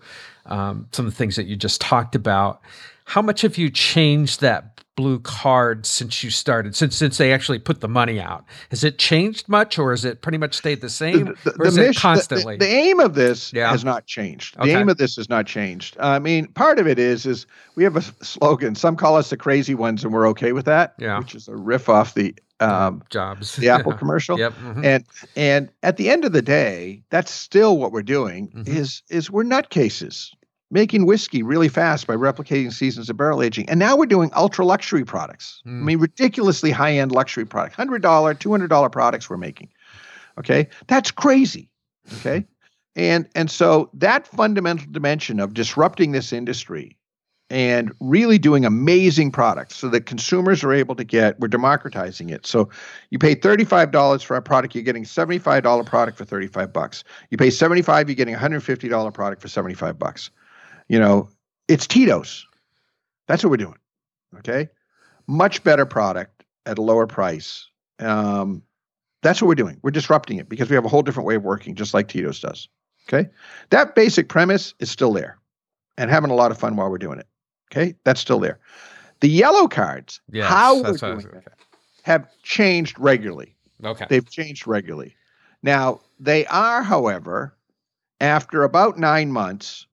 um, some of the things that you just talked about. How much have you changed that blue card since you started, since since they actually put the money out? Has it changed much, or has it pretty much stayed the same, the, the, or is the it mission, constantly? The, the aim of this Yeah. has not changed. The Okay. aim of this has not changed. I mean, part of it is is we have a slogan. Some call us the crazy ones, and we're okay with that. Yeah. Which is a riff off the um, uh, jobs, the Apple commercial. Yep. Mm-hmm. And and at the end of the day, that's still what we're doing. Mm-hmm. Is is we're nutcases making whiskey really fast by replicating seasons of barrel aging. And now we're doing ultra luxury products. Mm. I mean, ridiculously high-end luxury products, one hundred dollars, two hundred dollars products we're making. Okay. That's crazy. Okay. and, and so that fundamental dimension of disrupting this industry and really doing amazing products so that consumers are able to get, we're democratizing it. So you pay thirty-five dollars for a product, you're getting a seventy-five dollars product for thirty-five bucks. You pay seventy-five dollars, you're getting a one hundred fifty dollars product for seventy-five bucks. You know, it's Tito's. That's what we're doing. Okay. Much better product at a lower price. Um, that's what we're doing. We're disrupting it because we have a whole different way of working, just like Tito's does. Okay. That basic premise is still there and having a lot of fun while we're doing it. Okay. That's still there. The yellow cards, yes, how we're that's doing what I was, it, have changed regularly. Okay. They've changed regularly. Now, they are, however, after about nine months,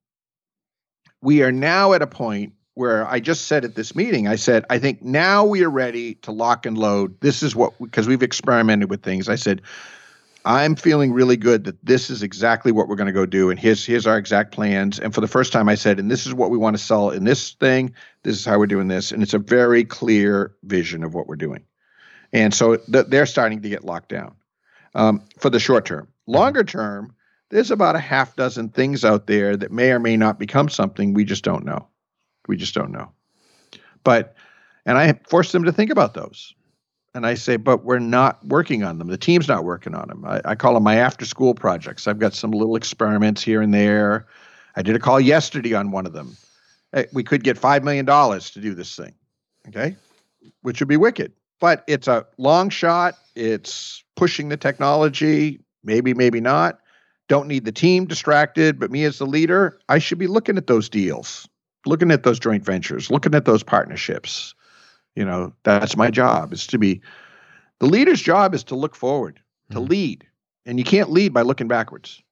we are now at a point where I just said at this meeting, I said, I think now we are ready to lock and load. This is what, because we've experimented with things. I said, I'm feeling really good that this is exactly what we're going to go do. And here's, here's our exact plans. And for the first time I said, and this is what we want to sell in this thing. This is how we're doing this. And it's a very clear vision of what we're doing. And so th- they're starting to get locked down um, for the short term. Longer term, there's about a half dozen things out there that may or may not become something. We just don't know. We just don't know. But, and I force them to think about those. And I say, but we're not working on them. The team's not working on them. I, I call them my after school projects. I've got some little experiments here and there. I did a call yesterday on one of them. Hey, we could get five million dollars to do this thing. Okay. Which would be wicked, but it's a long shot. It's pushing the technology. Maybe, maybe not. Don't need the team distracted, but me as the leader, I should be looking at those deals, looking at those joint ventures, looking at those partnerships. You know, that's my job, is to be, the leader's job is to look forward, to mm-hmm. lead. And you can't lead by looking backwards.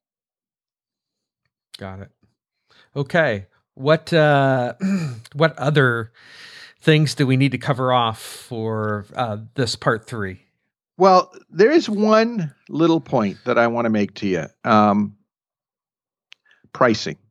Got it. Okay. What, uh, what other things do we need to cover off for uh, this part three? Well, there is one little point that I want to make to you. Um, pricing.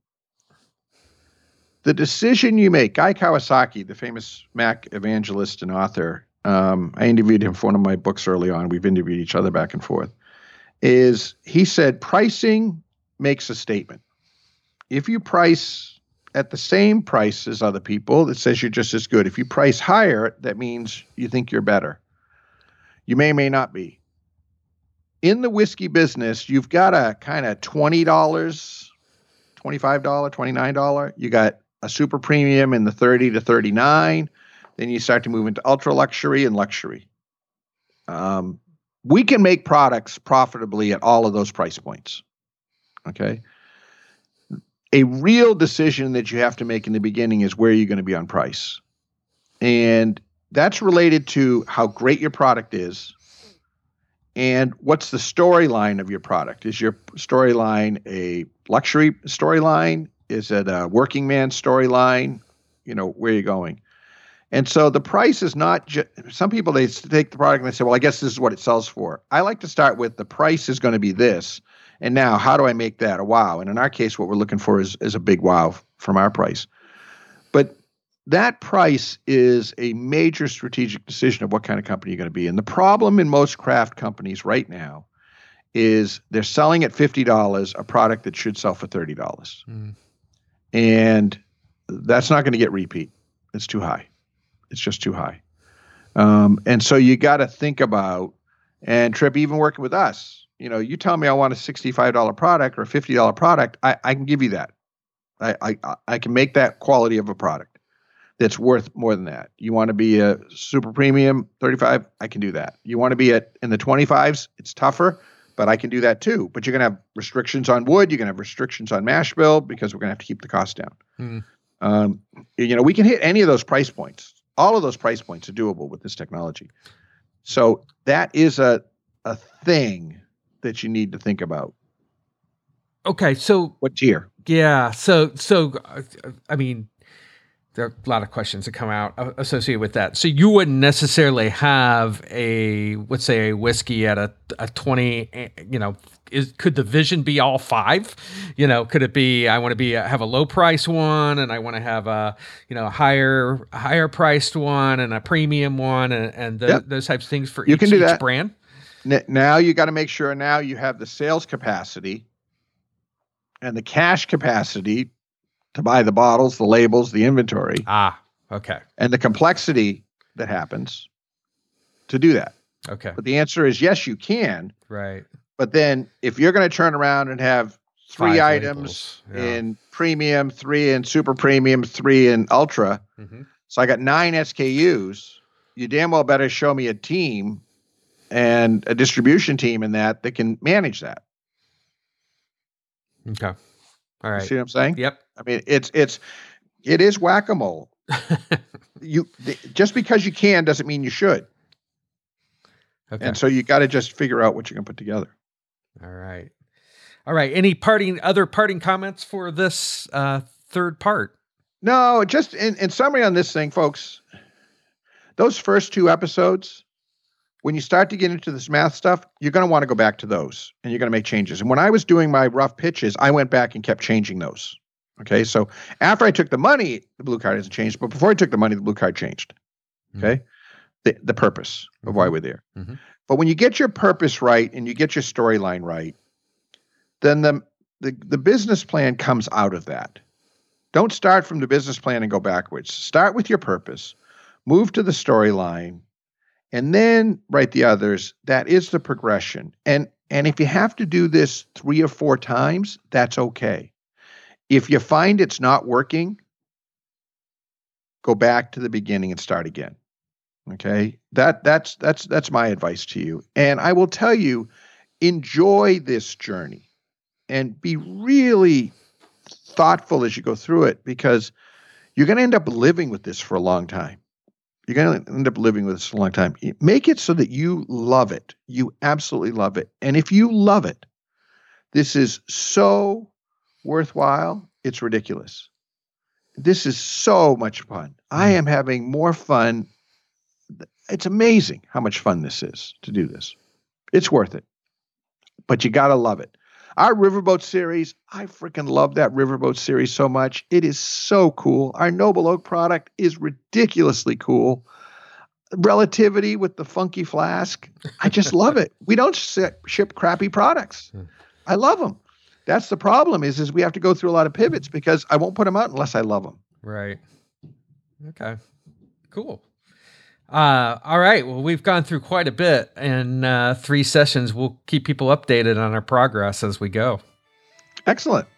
The decision you make, Guy Kawasaki, the famous Mac evangelist and author, um, I interviewed him for one of my books early on. We've interviewed each other back and forth, is he said pricing makes a statement. If you price at the same price as other people, that says you're just as good. If you price higher, that means you think you're better. You may or may not be. In the whiskey business, you've got a kind of twenty dollars, twenty-five dollars, twenty-nine dollars. You got a super premium in the thirty to thirty-nine. Then you start to move into ultra luxury and luxury. Um, we can make products profitably at all of those price points. Okay. A real decision that you have to make in the beginning is where you're going to be on price. And that's related to how great your product is and what's the storyline of your product. Is your storyline a luxury storyline? Is it a working man storyline? You know, where are you going? And so the price is not just, some people, they take the product and they say, well, I guess this is what it sells for. I like to start with the price is going to be this. And now how do I make that a wow? And in our case, what we're looking for is, is a big wow from our price. But that price is a major strategic decision of what kind of company you're going to be. And the problem in most craft companies right now is they're selling at fifty dollars a product that should sell for thirty dollars. Mm. And that's not going to get repeat. It's too high. It's just too high. Um, and so you got to think about, and Trip, even working with us, you know, you tell me I want a sixty-five dollars product or a fifty dollars product, I, I can give you that. I, I I can make that quality of a product that's worth more than that. You want to be a super premium thirty-five, I can do that. You want to be at in the twenty-fives, it's tougher, but I can do that too. But you're going to have restrictions on wood. You're going to have restrictions on mash bill because we're going to have to keep the cost down. Mm. Um, you know, we can hit any of those price points. All of those price points are doable with this technology. So that is a a thing that you need to think about. Okay, so what tier? Yeah, so so uh, I mean, there are a lot of questions that come out associated with that. So you wouldn't necessarily have a, let's say, a whiskey at a, a twenty, you know, is, could the vision be all five? You know, could it be, I want to be, a, have a low price one and I want to have a, you know, a higher, higher priced one and a premium one and, and the, yep. those types of things for you each, can do each that. brand? Now you got to make sure now you have the sales capacity and the cash capacity to buy the bottles, the labels, the inventory. Ah, okay. And the complexity that happens to do that. Okay. But the answer is yes, you can. Right. But then if you're going to turn around and have three Five items labels, yeah. in premium, three in super premium, three in ultra, mm-hmm. so I got nine S K Us, you damn well better show me a team and a distribution team in that that can manage that. Okay. All right. You see what I'm saying? Yep. I mean, it's it's it is whack-a-mole. you th- just because you can doesn't mean you should. Okay. And so you got to just figure out what you're going to put together. All right. All right. Any parting other parting comments for this uh, third part? No, just in, in summary on this thing, folks. Those first two episodes, when you start to get into this math stuff, you're going to want to go back to those and you're going to make changes. And when I was doing my rough pitches, I went back and kept changing those. Okay. So after I took the money, the blue card hasn't changed, but before I took the money, the blue card changed. Okay. Mm-hmm. The, the purpose of mm-hmm. why we're there. Mm-hmm. But when you get your purpose right and you get your storyline right, then the, the, the business plan comes out of that. Don't start from the business plan and go backwards. Start with your purpose, move to the storyline, and then write the others. That is the progression. And, and if you have to do this three or four times, that's okay. If you find it's not working, go back to the beginning and start again. Okay? That that's that's that's my advice to you. And I will tell you, enjoy this journey and be really thoughtful as you go through it, because you're going to end up living with this for a long time. You're going to end up living with this for a long time. Make it so that you love it. You absolutely love it. And if you love it, this is so worthwhile. It's ridiculous. This is so much fun. I am having more fun. It's amazing how much fun this is to do this. It's worth it. But you got to love it. Our Riverboat series, I freaking love that Riverboat series so much. It is so cool. Our Noble Oak product is ridiculously cool. Relativity with the funky flask, I just love it. We don't ship, ship crappy products. I love them. That's the problem is, is we have to go through a lot of pivots because I won't put them out unless I love them. Right. Okay. Cool. Uh, all right. Well, we've gone through quite a bit in uh, three sessions. We'll keep people updated on our progress as we go. Excellent.